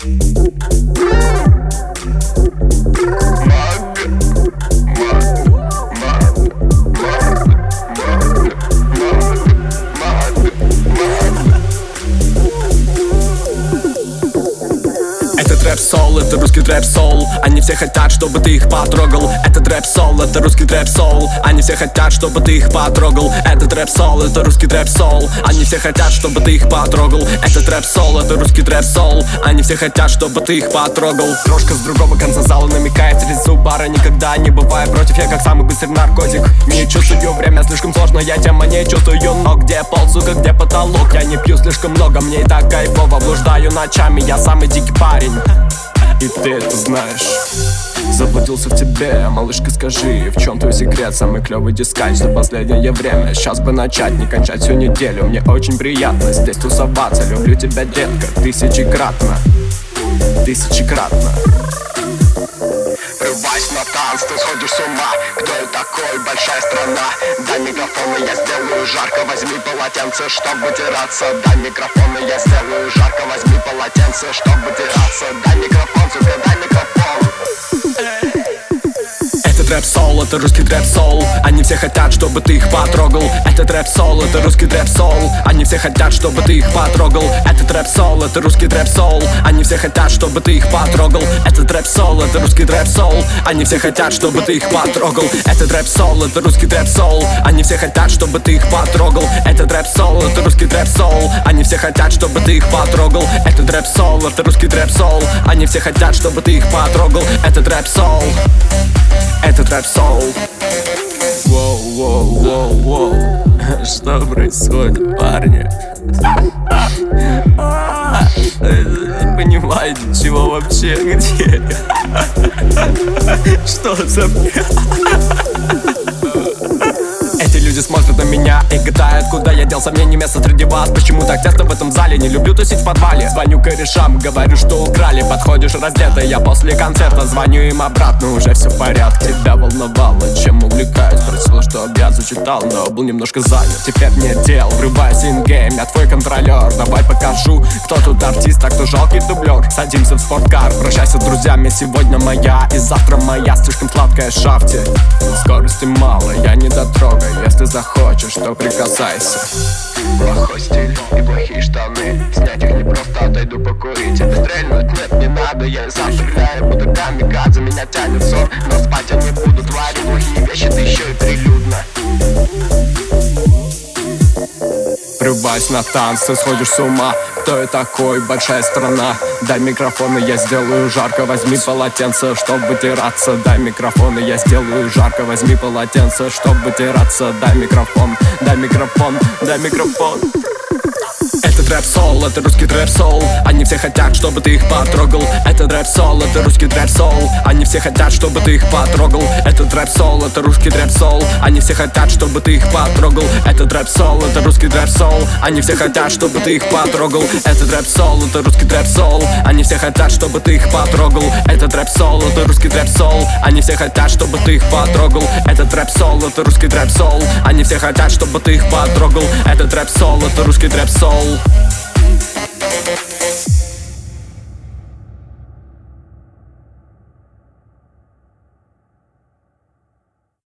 Это рэп-соул, это русский рэп-соул. Они все хотят, чтобы ты их потрогал. Этот рэп-соул, это русский рэп-соул. Они все хотят, чтобы ты их потрогал. Этот рэп-соул, это русский рэп-соул. Они все хотят, чтобы ты их потрогал. Этот рэп-соул, это русский рэп-соул. Они все хотят, чтобы ты их потрогал. Крошка с другого конца зала намекает через зубара. Никогда не бываю против, я как самый быстрый наркотик. Не чувствую время, слишком сложная тема, не чувствую. Но где пол, сука, где потолок? Я не пью слишком много, мне и так кайфово. Блуждаю ночами, я самый дикий парень. И ты это знаешь. Заблудился в тебе, малышка, скажи, в чем твой секрет? Самый клевый дискач за последнее время. Сейчас бы начать, не кончать всю неделю. Мне очень приятно здесь тусоваться. Люблю тебя, детка, тысячекратно. Тысячекратно. Врывайся на танц, ты сходишь с ума. Кто я такой, большая страна? Дай микрофон, и я сделаю жарко. Возьми полотенце, чтобы вытираться. Дай микрофон, и я сделаю жарко. Возьми полотенце, чтобы вытираться. Дай микрофон, сука, дай микрофон. Этот рэп-соул, это русский рэп-соул. Они все хотят, чтобы ты их потрогал. Этот рэп-соул, это русский рэп-соул. Они все хотят, чтобы ты их потрогал. Этот рэп-соул, это русский рэп-соул. Они все хотят, чтобы ты их потрогал. Этот рэп-соул, это русский рэп-соул. Они все хотят, чтобы ты их потрогал. Этот рэп-соул, это русский рэп-соул. Они все хотят, чтобы ты их потрогал. Этот рэп-соул, это русский рэп-соул. Они все хотят, чтобы ты их потрогал. Этот рэп-соул, это русский рэп-соул. Они все хотят, чтобы ты их потрогал. Этот рэп-соул. Этот рэп-соул. Воу-воу-воу-воу. Что происходит, парни? Не понимаете, чего вообще, где я? Что за бред? Эти люди смотрят на меня и гадают, куда я делся, мне не место среди вас. Почему так тесно в этом зале, не люблю тусить в подвале. Звоню корешам, говорю, что украли. Подходишь раздетый, я после концерта звоню им обратно, уже все в порядке. Тебя волновало, чем увлекаюсь, просила, чтобы я зачитал, но был немножко занят. Теперь мне дел, врывайся in-game, я твой контролер. Давай покажу, кто тут артист, а кто жалкий дублер. Садимся в спорткар, прощайся с друзьями. Сегодня моя и завтра моя, слишком сладкая шафти. Скорости мало, я не дотрогаю. Если захочешь, то прикасайся. Плохой стиль и плохие штаны. Снять их не просто, отойду покурить. Это стрельнуть нет, не надо. Я и сам стреляю, буду камикадзе. Меня тянет сон, но спать я не буду. Твари, плохие вещи, да еще и прилюдно. Врывайся на танц, ты сходишь с ума. Кто я такой, большая страна? Дай микрофон, и я сделаю жарко. Возьми полотенце, чтобы вытираться. Дай микрофон, и я сделаю жарко. Возьми полотенце, чтобы вытираться. Дай микрофон, дай микрофон, дай микрофон. Этот рэп-соул, это русский рэп-соул. Они все хотят, чтобы ты их потрогал. Этот рэп-соул, это русский рэп-соул. Они все хотят, чтобы ты их потрогал. Этот рэп-соул, это русский рэп-соул. Они все хотят, чтобы ты их потрогал. Этот рэп-соул, это русский рэп-соул. Они все хотят, чтобы ты их потрогал. Этот рэп-соул, это русский рэп-соул. Они все хотят, чтобы ты их потрогал. Этот рэп-соул, это русский рэп-соул. Они все хотят, чтобы ты их потрогал. Этот рэп-соул, это русский рэп-соул. Они все хотят, чтобы ты их потрогал. Этот рэп-соул, это русский рэп-соул.